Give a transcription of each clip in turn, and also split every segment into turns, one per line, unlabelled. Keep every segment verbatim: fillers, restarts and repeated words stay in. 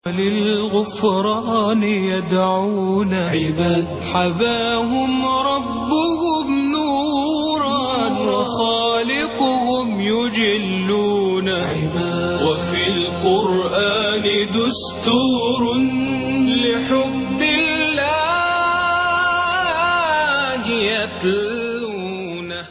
للغفران يدعون عباد حباهم ربهم نورا وخالقهم يجلون عباد وفي القرآن دستور لحب الله يتلونه.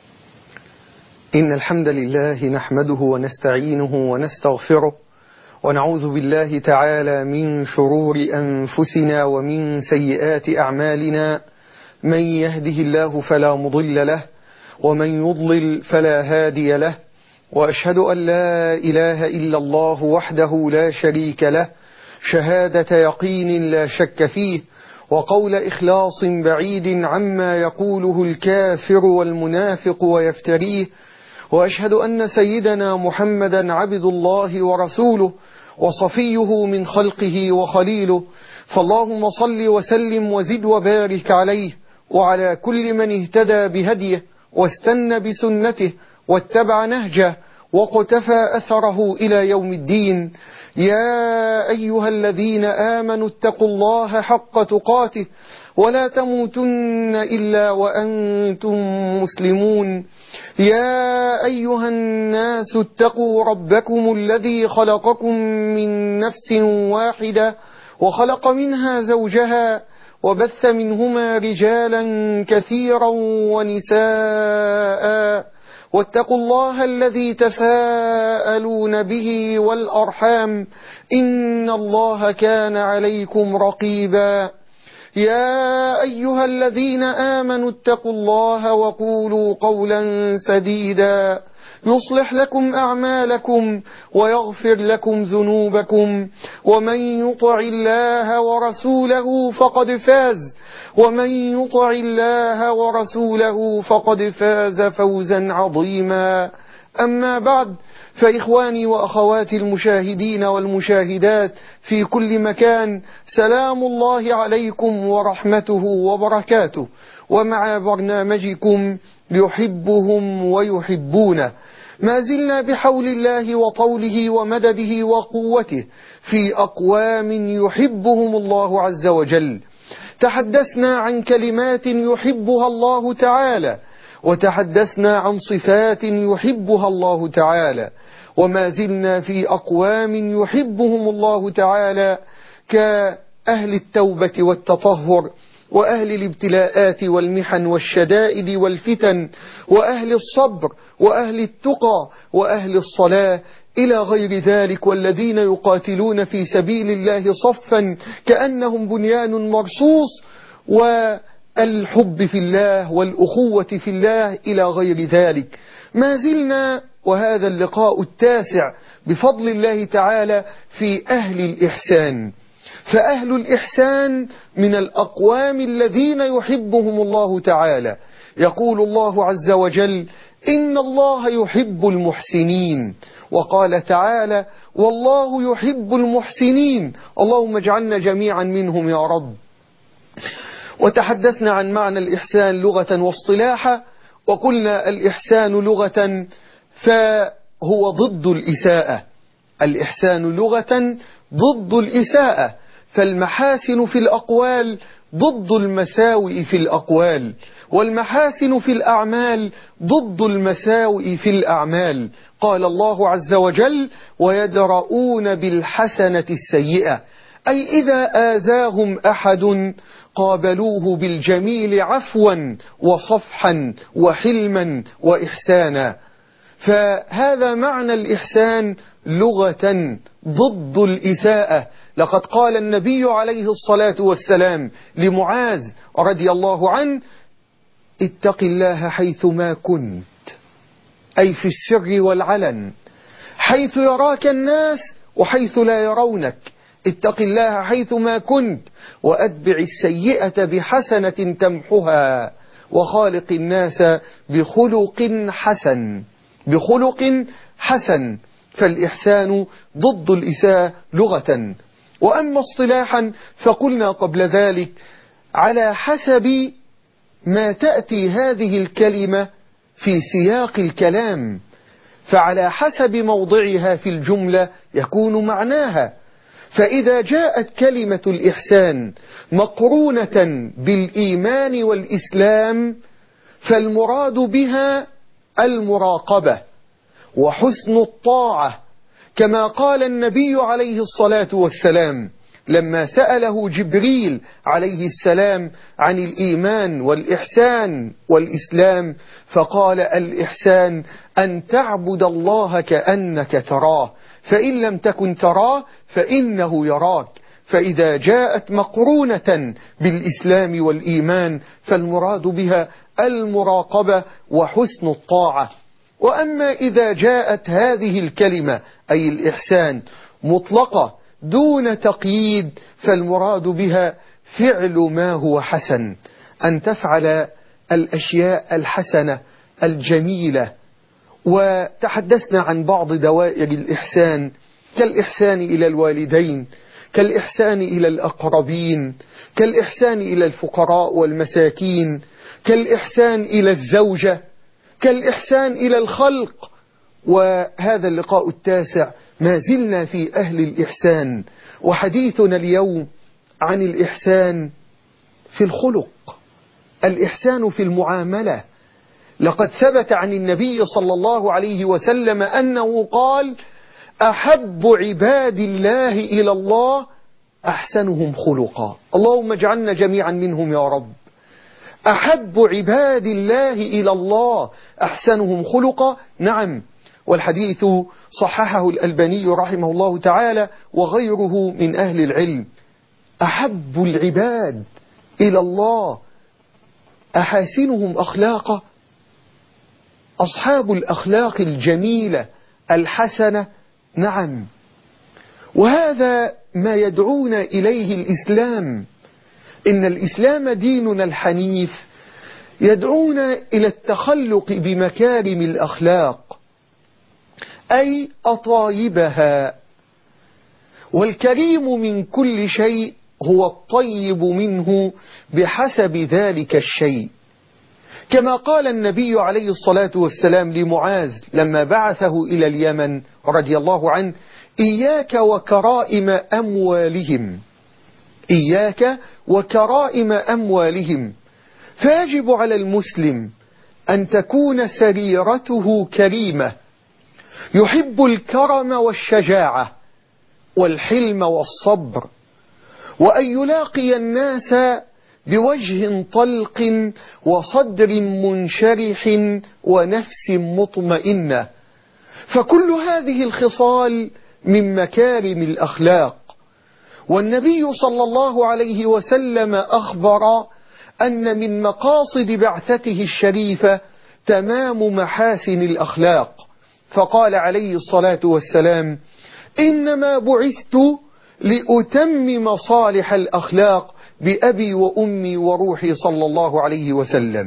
إن الحمد لله نحمده ونستعينه ونستغفره ونعوذ بالله تعالى من شرور أنفسنا ومن سيئات أعمالنا. من يهده الله فلا مضل له ومن يضلل فلا هادي له، وأشهد أن لا إله إلا الله وحده لا شريك له شهادة يقين لا شك فيه، وقول إخلاص بعيد عما يقوله الكافر والمنافق ويفتريه. وأشهد أن سيدنا محمدا عبد الله ورسوله وصفيه من خلقه وخليله، فاللهم صل وسلم وزد وبارك عليه وعلى كل من اهتدى بهديه واستنى بسنته واتبع نهجه وقتفى أثره إلى يوم الدين. يا أيها الذين آمنوا اتقوا الله حق تقاته ولا تموتن إلا وأنتم مسلمون. يا أيها الناس اتقوا ربكم الذي خلقكم من نفس واحدة وخلق منها زوجها وبث منهما رجالا كثيرا ونساء، واتقوا الله الذي تساءلون به والأرحام إن الله كان عليكم رقيبا. يا أيها الذين آمنوا اتقوا الله وقولوا قولا سديدا يصلح لكم أعمالكم ويغفر لكم ذنوبكم، ومن يطع الله ورسوله فقد فاز ومن يطع الله ورسوله فقد فاز فوزا عظيما. أما بعد، فإخواني وأخواتي المشاهدين والمشاهدات في كل مكان، سلام الله عليكم ورحمته وبركاته، ومع برنامجكم يحبهم ويحبونه. ما زلنا بحول الله وطوله ومدده وقوته في أقوام يحبهم الله عز وجل. تحدثنا عن كلمات يحبها الله تعالى، وتحدثنا عن صفات يحبها الله تعالى، وما زلنا في أقوام يحبهم الله تعالى كأهل التوبة والتطهر، وأهل الابتلاءات والمحن والشدائد والفتن، وأهل الصبر، وأهل التقى، وأهل الصلاة إلى غير ذلك، والذين يقاتلون في سبيل الله صفا كأنهم بنيان مرصوص، والحب في الله والأخوة في الله إلى غير ذلك. ما زلنا وهذا اللقاء التاسع بفضل الله تعالى في أهل الإحسان. فأهل الإحسان من الأقوام الذين يحبهم الله تعالى. يقول الله عز وجل: إن الله يحب المحسنين. وقال تعالى: والله يحب المحسنين. اللهم اجعلنا جميعا منهم يا رب. وتحدثنا عن معنى الإحسان لغة واصطلاحا، وقلنا الإحسان لغة فهو ضد الإساءة. الإحسان لغة ضد الإساءة، فالمحاسن في الأقوال ضد المساوئ في الأقوال، والمحاسن في الأعمال ضد المساوئ في الأعمال. قال الله عز وجل: ويدرؤون بالحسنة السيئة، أي إذا آذاهم أحد قابلوه بالجميل عفوا وصفحا وحلما وإحسانا. فهذا معنى الإحسان لغة ضد الإساءة. لقد قال النبي عليه الصلاة والسلام لمعاذ رضي الله عنه: اتق الله حيثما كنت، أي في السر والعلن، حيث يراك الناس وحيث لا يرونك. اتق الله حيثما كنت، وأتبع السيئة بحسنة تمحها، وخالق الناس بخلق حسن. بخلق حسن. فالإحسان ضد الإساءة لغة. وأما اصطلاحا فقلنا قبل ذلك على حسب ما تأتي هذه الكلمة في سياق الكلام، فعلى حسب موضعها في الجملة يكون معناها. فإذا جاءت كلمة الإحسان مقرونة بالإيمان والإسلام فالمراد بها المراقبة وحسن الطاعة، كما قال النبي عليه الصلاة والسلام لما سأله جبريل عليه السلام عن الإيمان والإحسان والإسلام، فقال: الإحسان أن تعبد الله كأنك تراه، فإن لم تكن تراه فإنه يراك. فإذا جاءت مقرونة بالإسلام والإيمان فالمراد بها المراقبة وحسن الطاعة. وأما إذا جاءت هذه الكلمة أي الإحسان مطلقة دون تقييد فالمراد بها فعل ما هو حسن، أن تفعل الأشياء الحسنة الجميلة. وتحدثنا عن بعض دوائر الإحسان كالإحسان إلى الوالدين، كالإحسان إلى الأقربين، كالإحسان إلى الفقراء والمساكين، كالإحسان إلى الزوجة، كالإحسان إلى الخلق. وهذا اللقاء التاسع ما زلنا في أهل الإحسان، وحديثنا اليوم عن الإحسان في الخلق، الإحسان في المعاملة. لقد ثبت عن النبي صلى الله عليه وسلم أنه قال: أحب عباد الله إلى الله أحسنهم خلقا. اللهم اجعلنا جميعا منهم يا رب. أحب عباد الله إلى الله أحسنهم خلقا. نعم، والحديث صححه الألباني رحمه الله تعالى وغيره من أهل العلم. أحب العباد إلى الله أحاسنهم أخلاقا، أصحاب الأخلاق الجميلة الحسنة. نعم، وهذا ما يدعونا إليه الإسلام. إن الإسلام ديننا الحنيف يدعونا إلى التخلق بمكارم الأخلاق أي أطايبها. والكريم من كل شيء هو الطيب منه بحسب ذلك الشيء، كما قال النبي عليه الصلاة والسلام لمعاذ لما بعثه إلى اليمن رضي الله عنه: إياك وكرائم أموالهم، إياك وكرائم أموالهم. فيجب على المسلم أن تكون سريرته كريمة، يحب الكرم والشجاعة والحلم والصبر، وأن يلاقي الناس بوجه طلق وصدر منشرح ونفس مطمئنة. فكل هذه الخصال من مكارم الأخلاق. والنبي صلى الله عليه وسلم أخبر أن من مقاصد بعثته الشريفة تمام محاسن الأخلاق، فقال عليه الصلاة والسلام: إنما بعثت لأتمم صالح الأخلاق بأبي وأمي وروحي صلى الله عليه وسلم.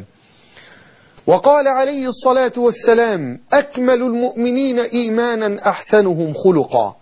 وقال عليه الصلاة والسلام: أكمل المؤمنين إيمانا أحسنهم خلقا،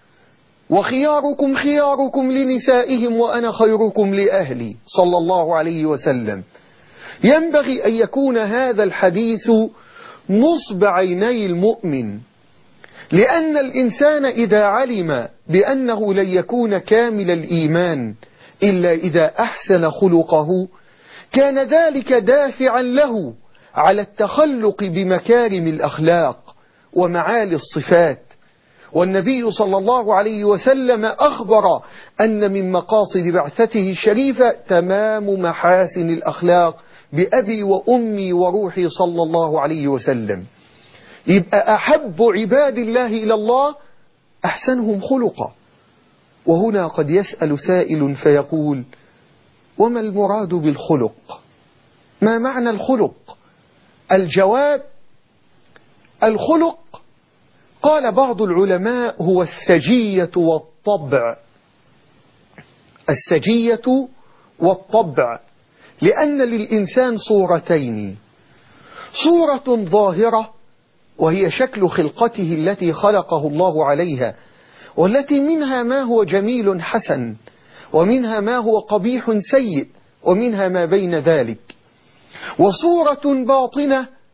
وخياركم خياركم لنسائهم وأنا خيركم لأهلي صلى الله عليه وسلم. ينبغي أن يكون هذا الحديث نصب عيني المؤمن، لأن الإنسان إذا علم بأنه لن يكون كامل الإيمان إلا إذا أحسن خلقه كان ذلك دافعا له على التخلق بمكارم الأخلاق ومعالي الصفات. والنبي صلى الله عليه وسلم أخبر أن من مقاصد بعثته الشريفة تمام محاسن الأخلاق بأبي وأمي وروحي صلى الله عليه وسلم. يبقى أحب عباد الله إلى الله أحسنهم خلقا. وهنا قد يسأل سائل فيقول: وما المراد بالخلق؟ ما معنى الخلق؟ الجواب: الخلق قال بعض العلماء هو السجية والطبع، السجية والطبع، لأن للإنسان صورتين: صورة ظاهرة وهي شكل خلقته التي خلقه الله عليها، والتي منها ما هو جميل حسن، ومنها ما هو قبيح سيء، ومنها ما بين ذلك. وصورة باطنة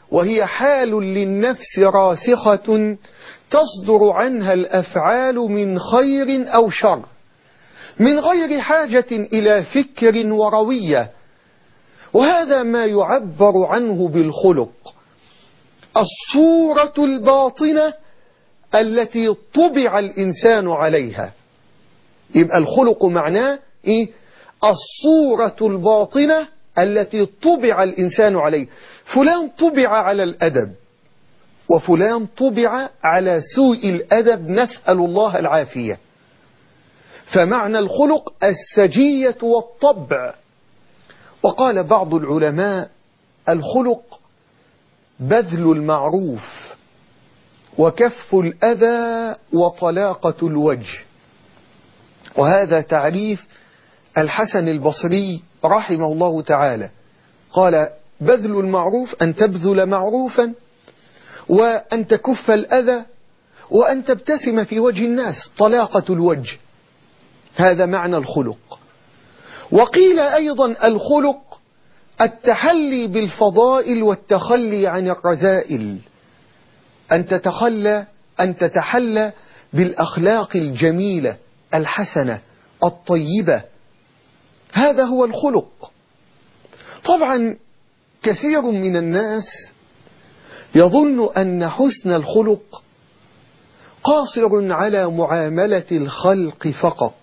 وهي حال للنفس راسخة تصدر عنها الأفعال من خير أو شر، من غير حاجة إلى فكر وروية. وهذا ما يعبر عنه بالخلق، الصورة الباطنة التي طبع الإنسان عليها. يبقى الخلق معناه إيه؟ الصورة الباطنة التي طبع الإنسان عليه. فلان طبع على الأدب، وفلان طبع على سوء الأدب، نسأل الله العافية. فمعنى الخلق السجية والطبع. وقال بعض العلماء: الخلق بذل المعروف وكف الأذى وطلاقة الوجه. وهذا تعريف الحسن البصري رحمه الله تعالى. قال: بذل المعروف أن تبذل معروفا، وأن تكف الأذى، وأن تبتسم في وجه الناس، طلاقة الوجه. هذا معنى الخلق. وقيل أيضا الخلق التحلي بالفضائل والتخلي عن الرذائل، أن تتخلى أن تتحلى بالأخلاق الجميلة الحسنة الطيبة. هذا هو الخلق. طبعا كثير من الناس يظن أن حسن الخلق قاصر على معاملة الخلق فقط،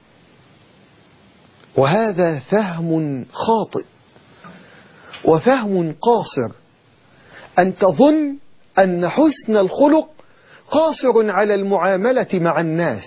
وهذا فهم خاطئ وفهم قاصر. أن تظن أن حسن الخلق قاصر على المعاملة مع الناس.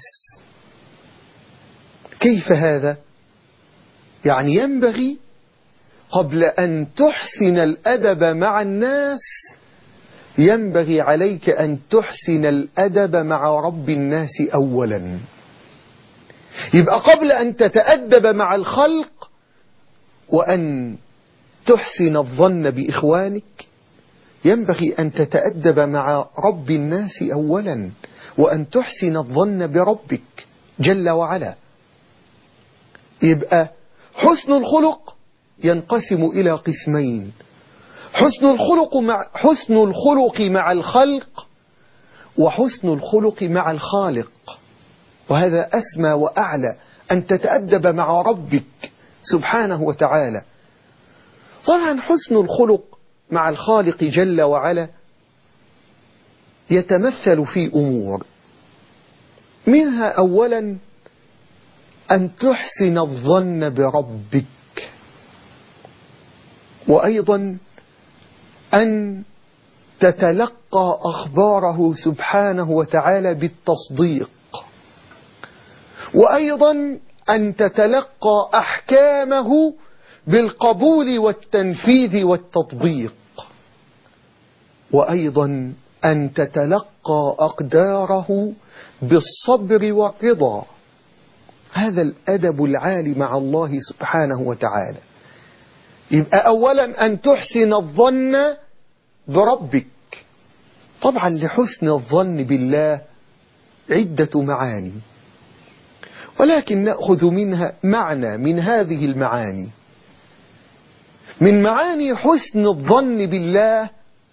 كيف هذا؟ يعني ينبغي قبل أن تحسن الأدب مع الناس، ينبغي عليك أن تحسن الأدب مع رب الناس أولا. يبقى قبل أن تتأدب مع الخلق وأن تحسن الظن بإخوانك، ينبغي أن تتأدب مع رب الناس أولا، وأن تحسن الظن بربك جل وعلا. يبقى حسن الخلق ينقسم إلى قسمين: حسن الخلق مع حسن الخلق مع الخلق، وحسن الخلق مع الخالق. وهذا أسمى وأعلى، أن تتأدب مع ربك سبحانه وتعالى. طبعا حسن الخلق مع الخالق جل وعلا يتمثل في أمور، منها أولا أن تحسن الظن بربك، وأيضا أن تتلقى أخباره سبحانه وتعالى بالتصديق، وأيضا أن تتلقى أحكامه بالقبول والتنفيذ والتطبيق، وأيضا أن تتلقى أقداره بالصبر والرضا. هذا الأدب العالي مع الله سبحانه وتعالى. يبقى أولا أن تحسن الظن بربك. طبعا لحسن الظن بالله عدة معاني، ولكن نأخذ منها معنى من هذه المعاني. من معاني حسن الظن بالله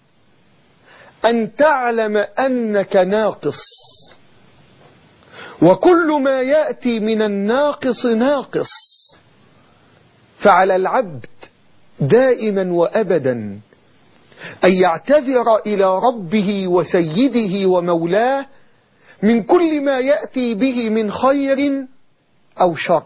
أن تعلم أنك ناقص، وكل ما يأتي من الناقص ناقص. فعلى العبد دائما وأبدا أن يعتذر إلى ربه وسيده ومولاه من كل ما يأتي به من خير أو شر.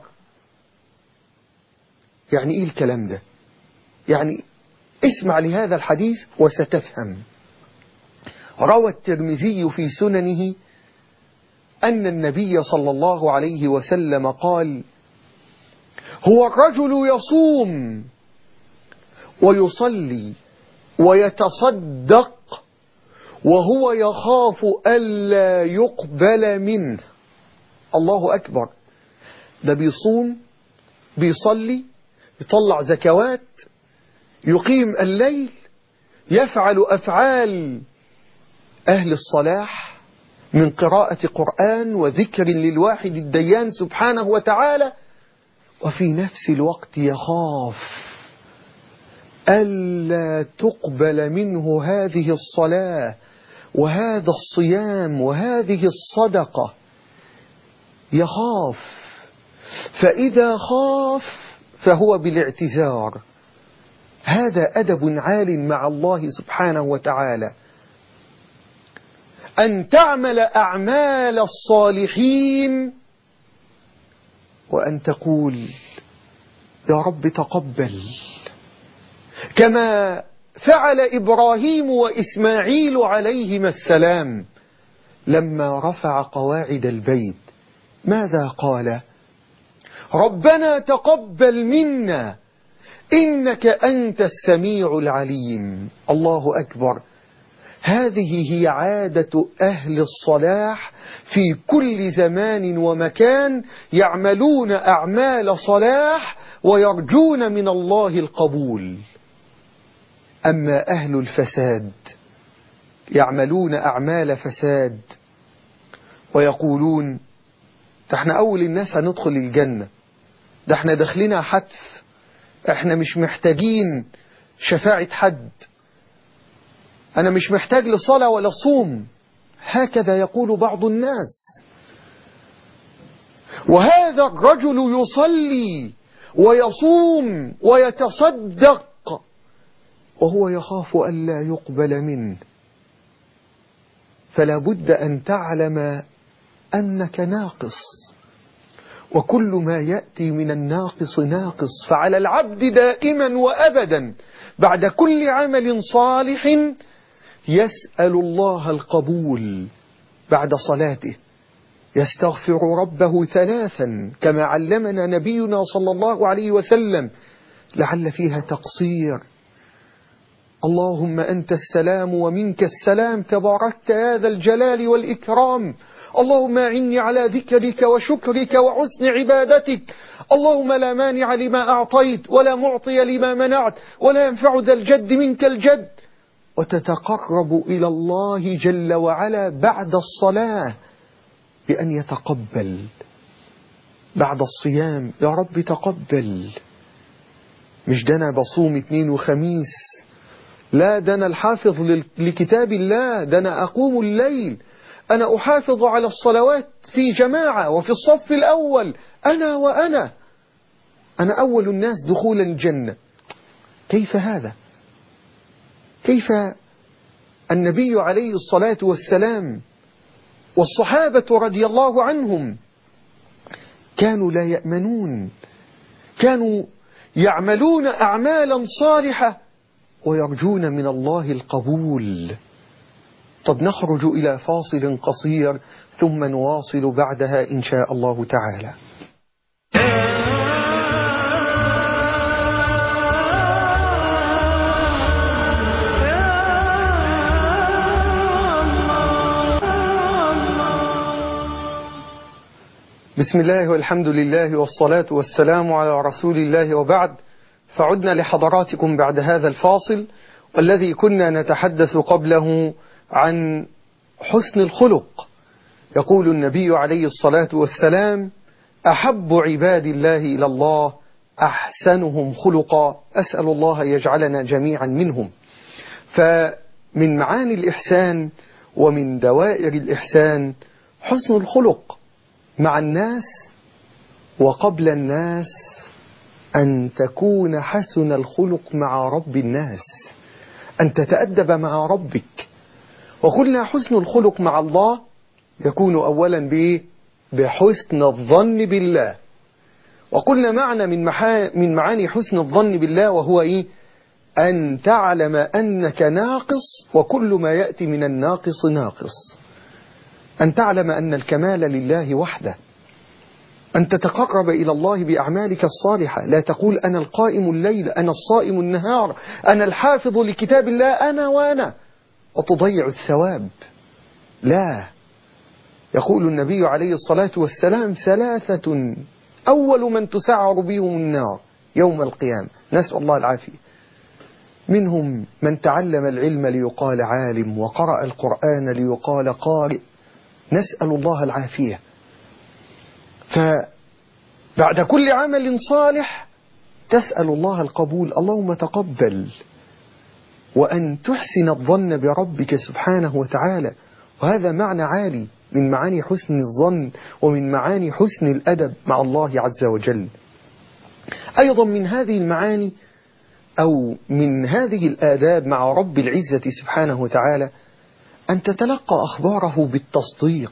يعني إيه الكلام ده؟ يعني اسمع لهذا الحديث وستفهم. روى الترمذي في سننه أن النبي صلى الله عليه وسلم قال: هو الرجل يصوم ويصلي ويتصدق وهو يخاف ألا يقبل منه. الله أكبر. ده بيصوم، بيصلي، يطلع زكوات، يقيم الليل، يفعل أفعال أهل الصلاح من قراءة قرآن وذكر للواحد الديان سبحانه وتعالى، وفي نفس الوقت يخاف ألا تقبل منه هذه الصلاة وهذا الصيام وهذه الصدقة، يخاف. فإذا خاف فهو بالاعتذار. هذا أدب عال مع الله سبحانه وتعالى، أن تعمل أعمال الصالحين وأن تقول يا رب تقبل، كما فعل إبراهيم وإسماعيل عليهما السلام لما رفع قواعد البيت. ماذا قال؟ ربنا تقبل منا إنك أنت السميع العليم. الله أكبر. هذه هي عادة أهل الصلاح في كل زمان ومكان، يعملون أعمال صلاح ويرجون من الله القبول. أما أهل الفساد يعملون أعمال فساد ويقولون ده احنا أول الناس هندخل الجنة، ده احنا داخلنا حتف، احنا مش محتاجين شفاعة حد، أنا مش محتاج لصلاة ولا صوم. هكذا يقول بعض الناس. وهذا الرجل يصلي ويصوم ويتصدق وهو يخاف ألا يقبل منه. فلا بد أن تعلم أنك ناقص، وكل ما يأتي من الناقص ناقص. فعلى العبد دائما وأبدا بعد كل عمل صالح يسأل الله القبول. بعد صلاته يستغفر ربه ثلاثا كما علمنا نبينا صلى الله عليه وسلم، لعل فيها تقصير. اللهم أنت السلام ومنك السلام، تباركت يا ذا الجلال والإكرام. اللهم أعني على ذكرك وشكرك وحسن عبادتك. اللهم لا مانع لما أعطيت ولا معطي لما منعت ولا ينفع ذا الجد منك الجد. وتتقرب إلى الله جل وعلا بعد الصلاة بأن يتقبل. بعد الصيام يا رب تقبل. مش ده أنا بصوم اثنين وخميس، لا، ده أنا الحافظ لكتاب الله، ده أنا أقوم الليل، أنا أحافظ على الصلوات في جماعة وفي الصف الأول، أنا وأنا أنا أول الناس دخولا الجنة. كيف هذا؟ كيف النبي عليه الصلاة والسلام والصحابة رضي الله عنهم كانوا لا يأمنون، كانوا يعملون أعمالا صالحة ويرجون من الله القبول. طب نخرج إلى فاصل قصير ثم نواصل بعدها إن شاء الله تعالى. بسم الله والحمد لله والصلاة والسلام على رسول الله، وبعد. فعدنا لحضراتكم بعد هذا الفاصل والذي كنا نتحدث قبله عن حسن الخلق. يقول النبي عليه الصلاة والسلام: أحب عباد الله إلى الله أحسنهم خلقا. أسأل الله يجعلنا جميعا منهم. فمن معاني الإحسان ومن دوائر الإحسان حسن الخلق مع الناس وقبل الناس، أن تكون حسن الخلق مع رب الناس، أن تتأدب مع ربك. وقلنا حسن الخلق مع الله يكون أولا بحسن الظن بالله. وقلنا معنى من, من معاني حسن الظن بالله وهو إيه؟ أن تعلم أنك ناقص وكل ما يأتي من الناقص ناقص. أن تعلم أن الكمال لله وحده. أن تتقرب إلى الله بأعمالك الصالحة. لا تقول أنا القائم الليل، أنا الصائم النهار، أنا الحافظ لكتاب الله، أنا وأنا، وتضيع الثواب. لا، يقول النبي عليه الصلاة والسلام: ثلاثة أول من تسعر بهم النار يوم القيامة، نسأل الله العافية. منهم من تعلم العلم ليقال عالم، وقرأ القرآن ليقال قارئ، نسأل الله العافية. فبعد كل عمل صالح تسأل الله القبول، اللهم تقبل، وأن تحسن الظن بربك سبحانه وتعالى. وهذا معنى عالي من معاني حسن الظن ومن معاني حسن الأدب مع الله عز وجل. أيضا من هذه المعاني أو من هذه الآداب مع رب العزة سبحانه وتعالى أن تتلقى أخباره بالتصديق،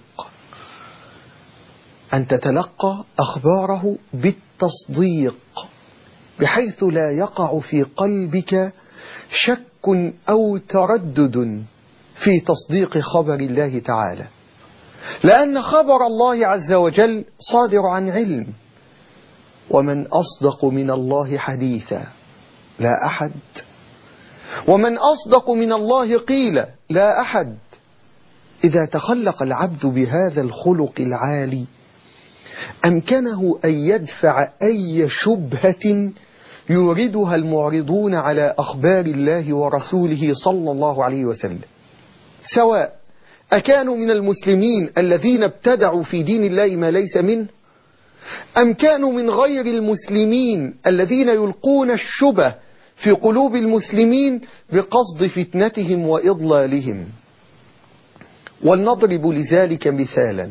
أن تتلقى أخباره بالتصديق بحيث لا يقع في قلبك شك أو تردد في تصديق خبر الله تعالى، لأن خبر الله عز وجل صادر عن علم. ومن أصدق من الله حديثا؟ لا أحد. ومن أصدق من الله قيلا؟ لا أحد. إذا تخلق العبد بهذا الخلق العالي أمكنه أن يدفع أي شبهة يوردها المعرضون على أخبار الله ورسوله صلى الله عليه وسلم، سواء أكانوا من المسلمين الذين ابتدعوا في دين الله ما ليس منه، أم كانوا من غير المسلمين الذين يلقون الشبه في قلوب المسلمين بقصد فتنتهم وإضلالهم. ولنضرب لذلك مثالا،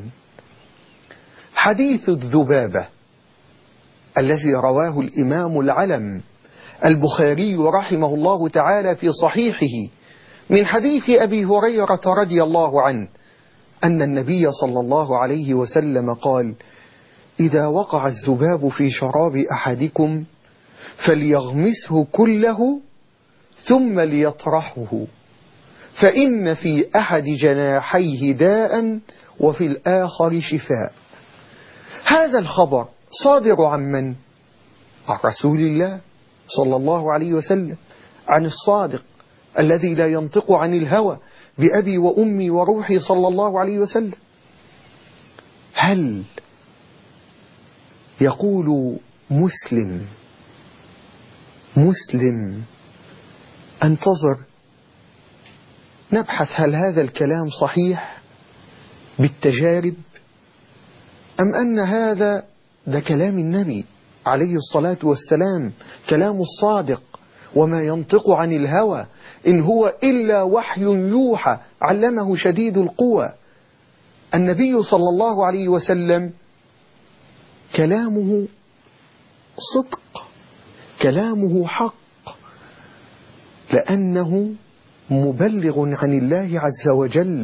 حديث الذبابة الذي رواه الإمام العلم البخاري رحمه الله تعالى في صحيحه من حديث أبي هريرة رضي الله عنه أن النبي صلى الله عليه وسلم قال: إذا وقع الذباب في شراب أحدكم فليغمسه كله ثم ليطرحه، فإن في أحد جناحيه داء وفي الآخر شفاء. هذا الخبر صادر عن من؟ عن رسول الله صلى الله عليه وسلم، عن الصادق الذي لا ينطق عن الهوى بأبي وأمي وروحي صلى الله عليه وسلم. هل يقول مسلم مسلم انتظر نبحث هل هذا الكلام صحيح بالتجارب، أم أن هذا ده كلام النبي عليه الصلاة والسلام، كلام الصادق وما ينطق عن الهوى إن هو إلا وحي يوحى علمه شديد القوى. النبي صلى الله عليه وسلم كلامه صدق، كلامه حق، لأنه مبلغ عن الله عز وجل.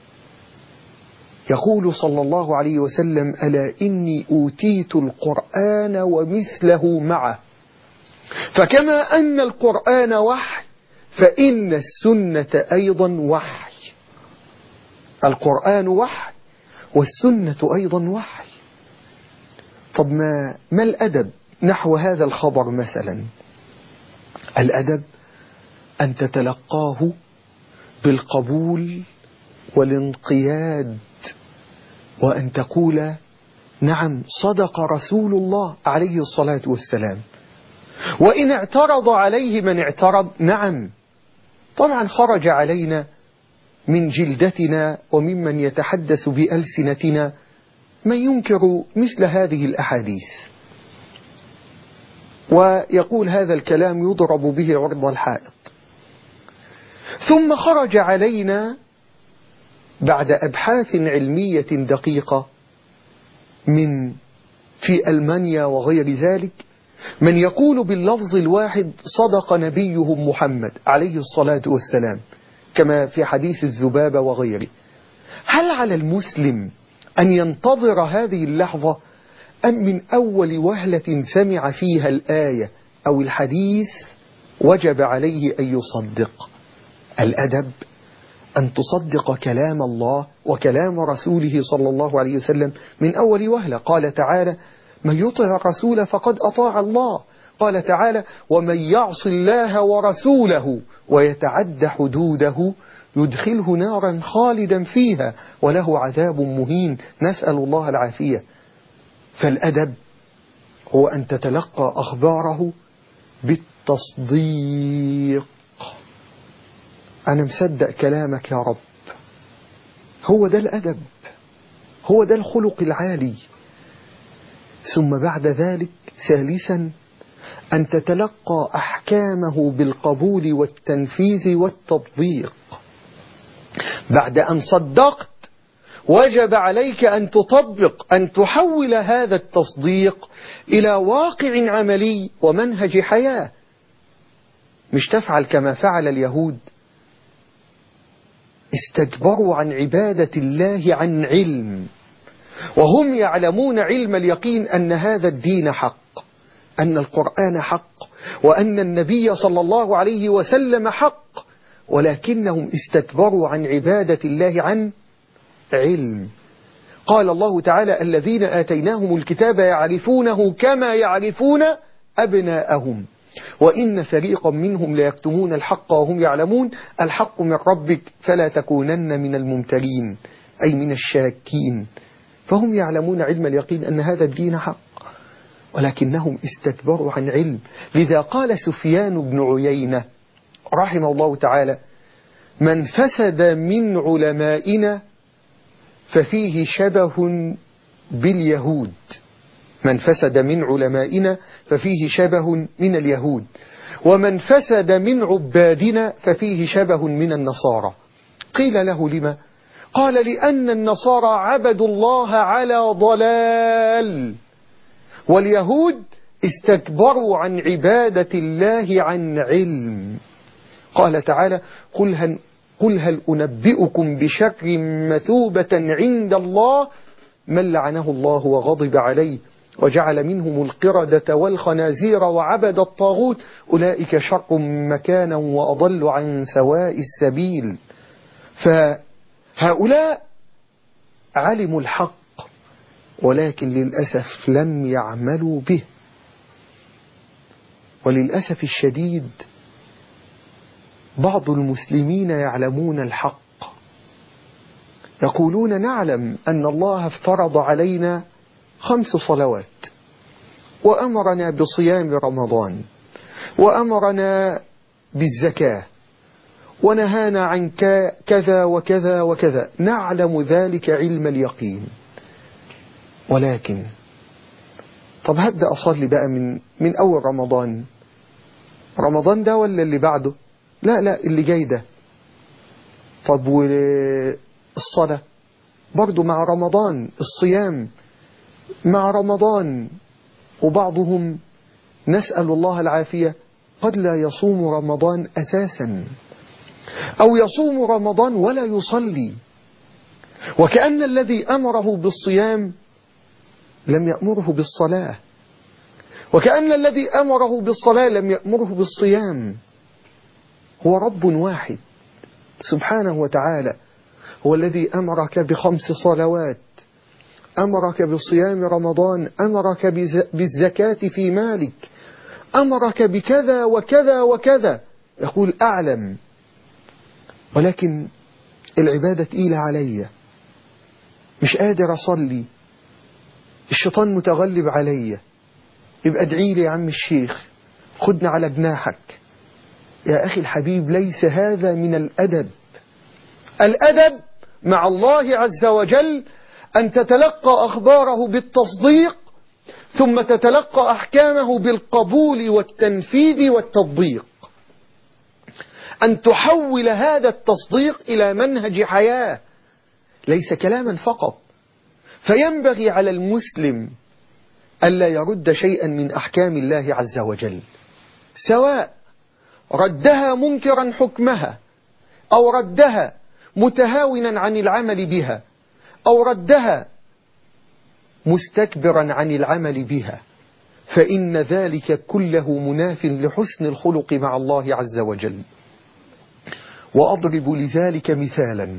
يقول صلى الله عليه وسلم: ألا إني أوتيت القرآن ومثله معه. فكما أن القرآن وحي فإن السنة أيضا وحي. القرآن وحي والسنة أيضا وحي. طب ما, ما الأدب نحو هذا الخبر مثلا؟ الأدب أن تتلقاه بالقبول والانقياد، وأن تقول: نعم صدق رسول الله عليه الصلاة والسلام. وإن اعترض عليه من اعترض، نعم طبعا خرج علينا من جلدتنا وممن يتحدث بألسنتنا من ينكر مثل هذه الأحاديث ويقول هذا الكلام يضرب به عرض الحائط. ثم خرج علينا بعد أبحاث علمية دقيقة من في ألمانيا وغير ذلك من يقول باللفظ الواحد: صدق نبيهم محمد عليه الصلاة والسلام، كما في حديث الذبابة وغيره. هل على المسلم أن ينتظر هذه اللحظة، أم من أول وهلة سمع فيها الآية أو الحديث وجب عليه أن يصدق؟ الأدب أن تصدق كلام الله وكلام رسوله صلى الله عليه وسلم من أول وهلة. قال تعالى: من يطع الرسول فقد أطاع الله. قال تعالى: ومن يعص الله ورسوله ويتعد حدوده يدخله نارا خالدا فيها وله عذاب مهين، نسأل الله العافية. فالأدب هو أن تتلقى أخباره بالتصديق. أنا مصدق كلامك يا رب. هو ده الأدب، هو ده الخلق العالي. ثم بعد ذلك ثالثا أن تتلقى أحكامه بالقبول والتنفيذ والتطبيق. بعد أن صدقت وجب عليك أن تطبق، أن تحول هذا التصديق إلى واقع عملي ومنهج حياة. مش تفعل كما فعل اليهود، استكبروا عن عبادة الله عن علم، وهم يعلمون علم اليقين أن هذا الدين حق، أن القرآن حق، وأن النبي صلى الله عليه وسلم حق، ولكنهم استكبروا عن عبادة الله عن علم. قال الله تعالى: الذين آتيناهم الكتاب يعرفونه كما يعرفون أبناءهم وإن فريقا منهم ليكتمون الحق وهم يعلمون الحق من ربك فلا تكونن من الممترين، أي من الشاكين. فهم يعلمون علم اليقين أن هذا الدين حق، ولكنهم استكبروا عن علم. لذا قال سفيان بن عيينة رحمه الله تعالى: من فسد من علمائنا ففيه شبه باليهود. من فسد من علمائنا ففيه شبه من اليهود، ومن فسد من عبادنا ففيه شبه من النصارى. قيل له: لما؟ قال: لأن النصارى عبدوا الله على ضلال، واليهود استكبروا عن عبادة الله عن علم. قال تعالى: قل هل, قل هل أنبئكم بشر مثوبة عند الله من لعنه الله وغضب عليه وجعل منهم القردة والخنازير وعبد الطاغوت أولئك شر مكانا وأضل عن سواء السبيل. فهؤلاء علموا الحق ولكن للأسف لم يعملوا به. وللأسف الشديد بعض المسلمين يعلمون الحق، يقولون: نعلم أن الله افترض علينا خمس صلوات، وأمرنا بصيام رمضان، وأمرنا بالزكاة، ونهانا عن كذا وكذا وكذا، نعلم ذلك علم اليقين. ولكن طب هبدأ أصلي بقى من من أول رمضان، رمضان ده ولا اللي بعده؟ لا لا اللي جاي ده. طب والصلاة برضو مع رمضان، الصيام مع رمضان. وبعضهم نسأل الله العافية قد لا يصوم رمضان أساسا، أو يصوم رمضان ولا يصلي، وكأن الذي أمره بالصيام لم يأمره بالصلاة، وكأن الذي أمره بالصلاة لم يأمره بالصيام. هو رب واحد سبحانه وتعالى، هو الذي أمرك بخمس صلوات، أمرك بصيام رمضان، أمرك بالزكاة في مالك، أمرك بكذا وكذا وكذا. يقول: أعلم، ولكن العبادة تقيلة علي، مش قادر أصلي، الشيطان متغلب علي. يبقى ادعي لي يا عم الشيخ، خدنا على جناحك. يا أخي الحبيب، ليس هذا من الأدب. الأدب مع الله عز وجل أن تتلقى أخباره بالتصديق، ثم تتلقى أحكامه بالقبول والتنفيذ والتطبيق، أن تحول هذا التصديق إلى منهج حياة، ليس كلاما فقط. فينبغي على المسلم ألا يرد شيئا من أحكام الله عز وجل، سواء ردها منكرا حكمها، أو ردها متهاونا عن العمل بها، أو ردها مستكبرا عن العمل بها، فإن ذلك كله مناف لحسن الخلق مع الله عز وجل. وأضرب لذلك مثالا: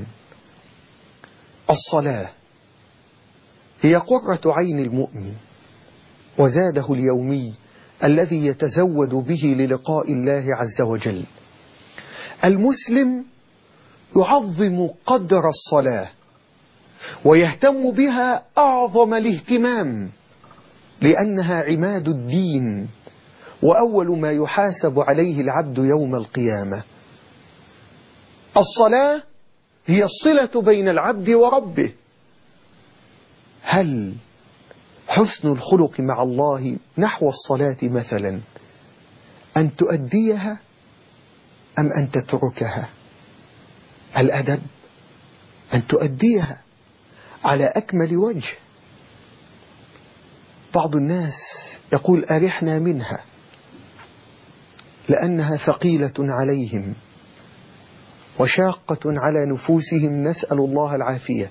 الصلاة هي قرة عين المؤمن وزاده اليومي الذي يتزود به للقاء الله عز وجل. المسلم يعظم قدر الصلاة ويهتم بها أعظم الاهتمام، لأنها عماد الدين وأول ما يحاسب عليه العبد يوم القيامة. الصلاة هي الصلة بين العبد وربه. هل حسن الخلق مع الله نحو الصلاة مثلا أن تؤديها أم أن تتركها؟ الأدب أن تؤديها على أكمل وجه. بعض الناس يقول أرحنا منها لأنها ثقيلة عليهم وشاقة على نفوسهم، نسأل الله العافية.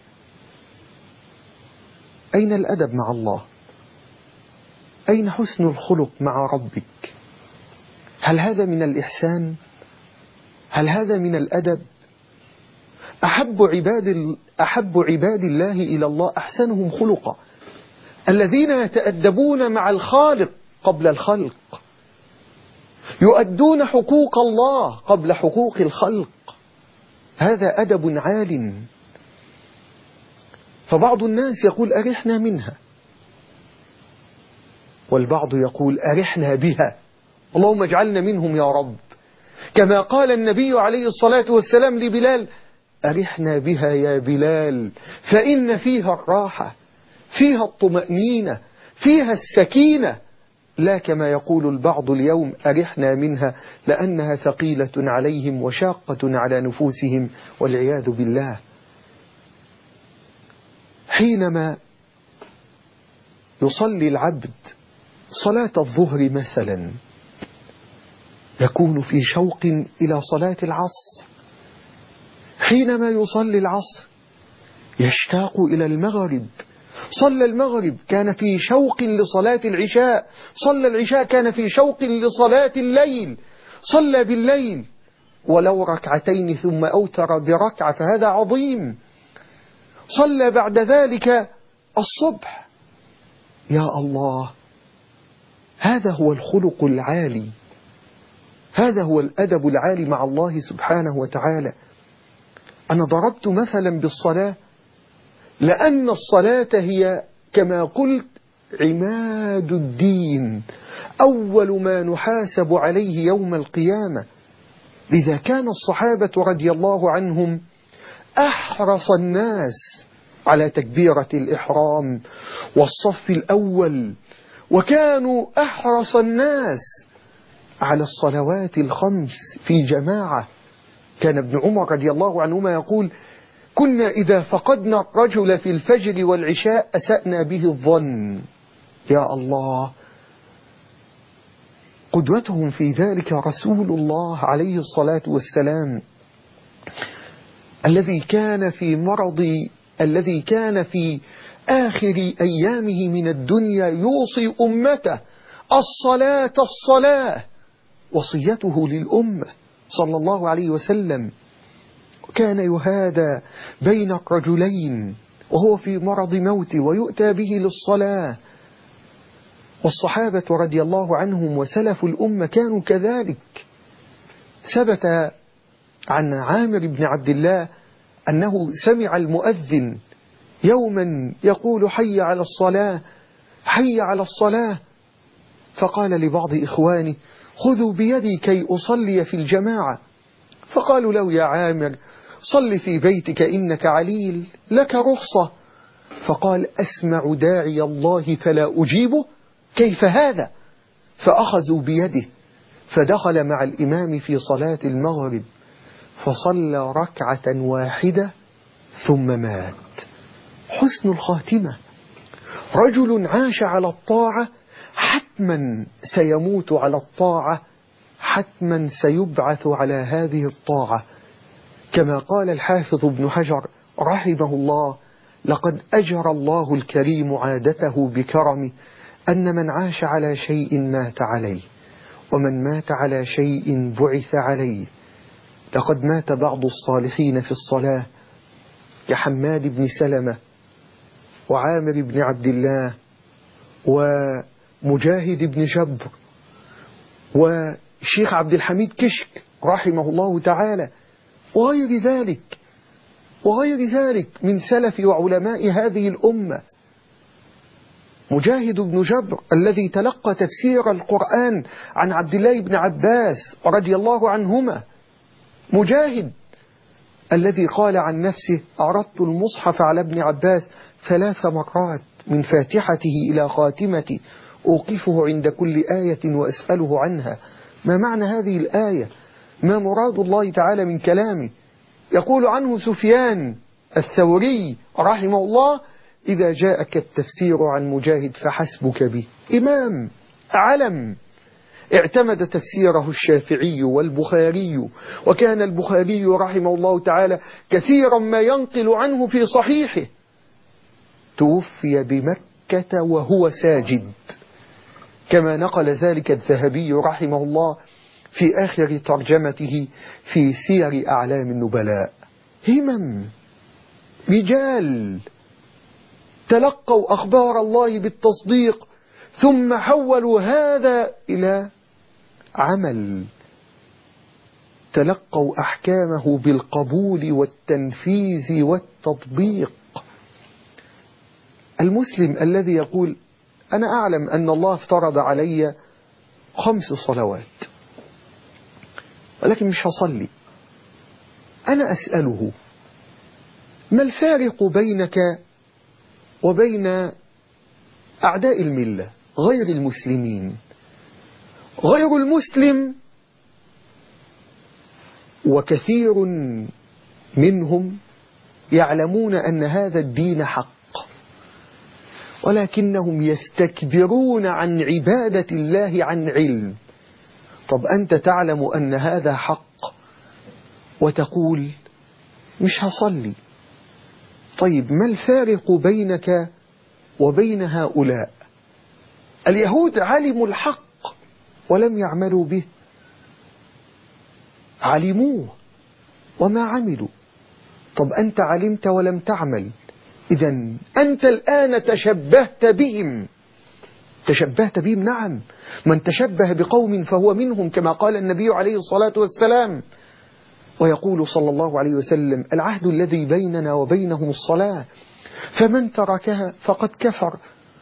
أين الأدب مع الله؟ أين حسن الخلق مع ربك؟ هل هذا من الإحسان؟ هل هذا من الأدب؟ أحب عباد, أحب عباد الله إلى الله أحسنهم خلقا، الذين يتأدبون مع الخالق قبل الخلق، يؤدون حقوق الله قبل حقوق الخلق. هذا أدب عال. فبعض الناس يقول أرحنا منها، والبعض يقول أرحنا بها، اللهم اجعلنا منهم يا رب، كما قال النبي عليه الصلاة والسلام لبلال: أرحنا بها يا بلال، فإن فيها الراحة، فيها الطمأنينة، فيها السكينة، لا كما يقول البعض اليوم أرحنا منها لأنها ثقيلة عليهم وشاقة على نفوسهم والعياذ بالله. حينما يصلي العبد صلاة الظهر مثلا يكون في شوق إلى صلاة العصر، حينما يصلي العصر يشتاق إلى المغرب، صلى المغرب كان في شوق لصلاة العشاء، صلى العشاء كان في شوق لصلاة الليل، صلى بالليل ولو ركعتين ثم أوتر بركعة فهذا عظيم، صلى بعد ذلك الصبح. يا الله، هذا هو الخلق العالي، هذا هو الأدب العالي مع الله سبحانه وتعالى. أنا ضربت مثلا بالصلاة لأن الصلاة هي كما قلت عماد الدين، أول ما نحاسب عليه يوم القيامة. لذا كان الصحابة رضي الله عنهم أحرص الناس على تكبيرة الإحرام والصف الأول، وكانوا أحرص الناس على الصلوات الخمس في جماعة. كان ابن عمر رضي الله عنهما يقول: كنا إذا فقدنا الرجل في الفجر والعشاء أسأنا به الظن. يا الله، قدوتهم في ذلك رسول الله عليه الصلاة والسلام، الذي كان في مرض، الذي كان في آخر أيامه من الدنيا يوصي أمته الصلاة الصلاة، وصيته للأمة صلى الله عليه وسلم. كان يهادى بين الرجلين وهو في مرض موته ويؤتى به للصلاة. والصحابة رضي الله عنهم وسلف الأمة كانوا كذلك. ثبت عن عامر بن عبد الله أنه سمع المؤذن يوما يقول: حي على الصلاة، حي على الصلاة. فقال لبعض إخوانه: خذوا بيدي كي أصلي في الجماعة. فقالوا له: يا عامر، صل في بيتك إنك عليل، لك رخصة. فقال: أسمع داعي الله فلا أجيبه، كيف هذا؟ فأخذوا بيده فدخل مع الإمام في صلاة المغرب فصلى ركعة واحدة ثم مات. حسن الخاتمة. رجل عاش على الطاعة حتما سيموت على الطاعة، حتما سيبعث على هذه الطاعة. كما قال الحافظ ابن حجر رحمه الله: لقد أجرى الله الكريم عادته بكرمه أن من عاش على شيء مات عليه، ومن مات على شيء بعث عليه. لقد مات بعض الصالحين في الصلاة كحماد بن سلمة وعامر بن عبد الله ومجاهد بن جبر والشيخ عبد الحميد كشك رحمه الله تعالى، وغير ذلك وغير ذلك من سلف وعلماء هذه الأمة. مجاهد بن جبر الذي تلقى تفسير القرآن عن عبد الله بن عباس رضي الله عنهما، مجاهد الذي قال عن نفسه: أعرضت المصحف على ابن عباس ثلاث مرات من فاتحته إلى خاتمته، أوقفه عند كل آية وأسأله عنها، ما معنى هذه الآية؟ ما مراد الله تعالى من كلامه؟ يقول عنه سفيان الثوري رحمه الله: إذا جاءك التفسير عن مجاهد فحسبك به. إمام علم اعتمد تفسيره الشافعي والبخاري، وكان البخاري رحمه الله تعالى كثيرا ما ينقل عنه في صحيحه. توفي بمكة وهو ساجد، كما نقل ذلك الذهبي رحمه الله في آخر ترجمته في سير أعلام النبلاء. همم، رجال تلقوا أخبار الله بالتصديق، ثم حولوا هذا إلى عمل، تلقوا أحكامه بالقبول والتنفيذ والتطبيق. المسلم الذي يقول: أنا أعلم أن الله افترض علي خمس صلوات ولكن مش هصلي، أنا أسأله: ما الفارق بينك وبين أعداء الملة غير المسلمين؟ غير المسلم وكثير منهم يعلمون أن هذا الدين حق، ولكنهم يستكبرون عن عبادة الله عن علم. طب أنت تعلم أن هذا حق وتقول مش هصلي. طيب ما الفارق بينك وبين هؤلاء؟ اليهود علموا الحق ولم يعملوا به، علموه وما عملوا. طب أنت علمت ولم تعمل، إذن أنت الآن تشبهت بهم. تشبهت بهم، نعم، من تشبه بقوم فهو منهم، كما قال النبي عليه الصلاة والسلام. ويقول صلى الله عليه وسلم: العهد الذي بيننا وبينهم الصلاة، فمن تركها فقد كفر.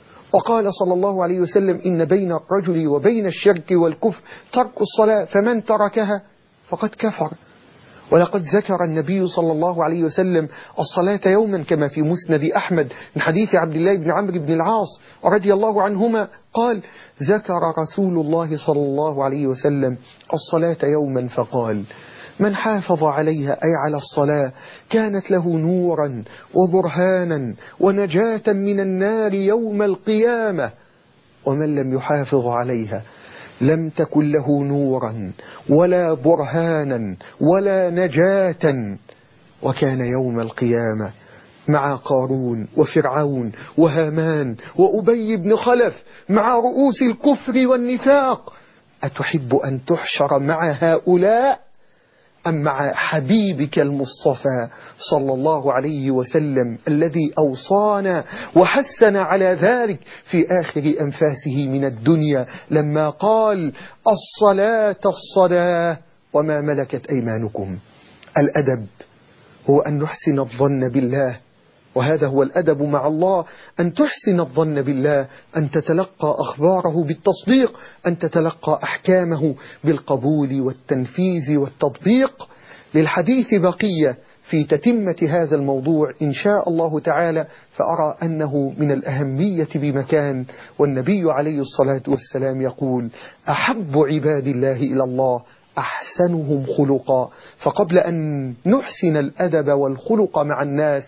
وقال صلى الله عليه وسلم: إن بين الرجل وبين الشرك والكفر ترك الصلاة، فمن تركها فقد كفر. ولقد ذكر النبي صلى الله عليه وسلم الصلاة يوما كما في مسند أحمد من حديث عبد الله بن عمرو بن العاص رضي الله عنهما قال: ذكر رسول الله صلى الله عليه وسلم الصلاة يوما فقال: من حافظ عليها أي على الصلاة كانت له نورا وبرهانا ونجاة من النار يوم القيامة، ومن لم يحافظ عليها لم تكن له نورا ولا برهانا ولا نجاة، وكان يوم القيامة مع قارون وفرعون وهامان وأبي بن خلف مع رؤوس الكفر والنفاق. أتحب أن تحشر مع هؤلاء أم مع حبيبك المصطفى صلى الله عليه وسلم الذي أوصانا وحثنا على ذلك في آخر أنفاسه من الدنيا لما قال: الصلاة الصلاة وما ملكت أيمانكم. الأدب هو أن نحسن الظن بالله، وهذا هو الأدب مع الله، أن تحسن الظن بالله، أن تتلقى أخباره بالتصديق، أن تتلقى أحكامه بالقبول والتنفيذ والتطبيق. للحديث بقية في تتمة هذا الموضوع إن شاء الله تعالى، فأرى أنه من الأهمية بمكان. والنبي عليه الصلاة والسلام يقول: أحب عباد الله إلى الله أحسنهم خلقا. فقبل أن نحسن الأدب والخلق مع الناس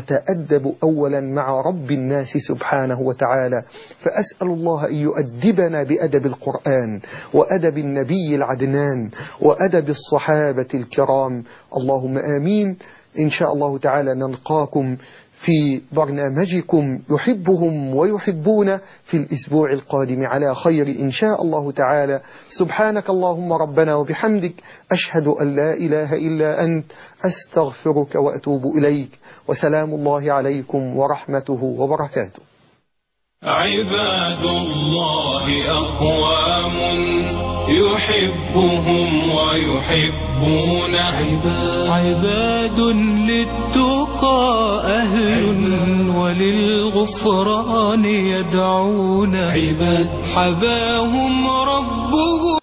نتأدب أولا مع رب الناس سبحانه وتعالى. فأسأل الله أن يؤدبنا بأدب القرآن وأدب النبي العدنان وأدب الصحابة الكرام، اللهم آمين. إن شاء الله تعالى نلقاكم في برنامجكم يحبهم ويحبون في الأسبوع القادم على خير إن شاء الله تعالى. سبحانك اللهم ربنا وبحمدك، أشهد أن لا إله إلا أنت، أستغفرك وأتوب إليك، وسلام الله عليكم ورحمته وبركاته.
عباد الله أقوام يحبهم ويحبون عباد, عباد للتقى أهل وللغفران يدعون عباد حباهم ربهم